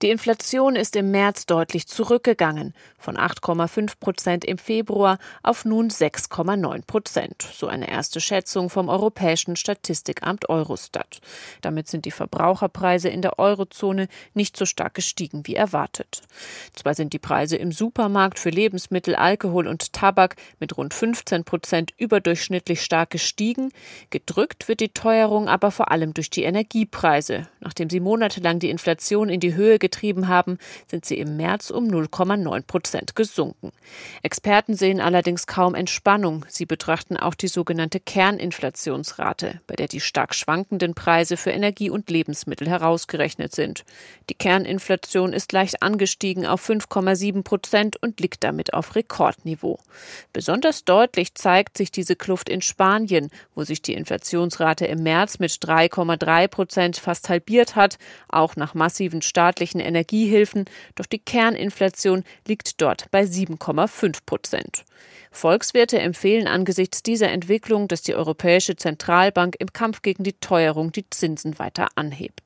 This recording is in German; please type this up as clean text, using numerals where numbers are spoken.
Die Inflation ist im März deutlich zurückgegangen, von 8,5% im Februar auf nun 6,9%, so eine erste Schätzung vom Europäischen Statistikamt Eurostat. Damit sind die Verbraucherpreise in der Eurozone nicht so stark gestiegen wie erwartet. Zwar sind die Preise im Supermarkt für Lebensmittel, Alkohol und Tabak mit rund 15% überdurchschnittlich stark gestiegen, gedrückt wird die Teuerung aber vor allem durch die Energiepreise. Nachdem sie monatelang die Inflation in die Höhe getrieben haben, sind sie im März um 0,9% gesunken. Experten sehen allerdings kaum Entspannung. Sie betrachten auch die sogenannte Kerninflationsrate, bei der die stark schwankenden Preise für Energie und Lebensmittel herausgerechnet sind. Die Kerninflation ist leicht angestiegen auf 5,7% und liegt damit auf Rekordniveau. Besonders deutlich zeigt sich diese Kluft in Spanien, wo sich die Inflationsrate im März mit 3,3% fast halbiert hat, auch nach massiven staatlichen Energiehilfen, doch die Kerninflation liegt dort bei 7,5%. Volkswirte empfehlen angesichts dieser Entwicklung, dass die Europäische Zentralbank im Kampf gegen die Teuerung die Zinsen weiter anhebt.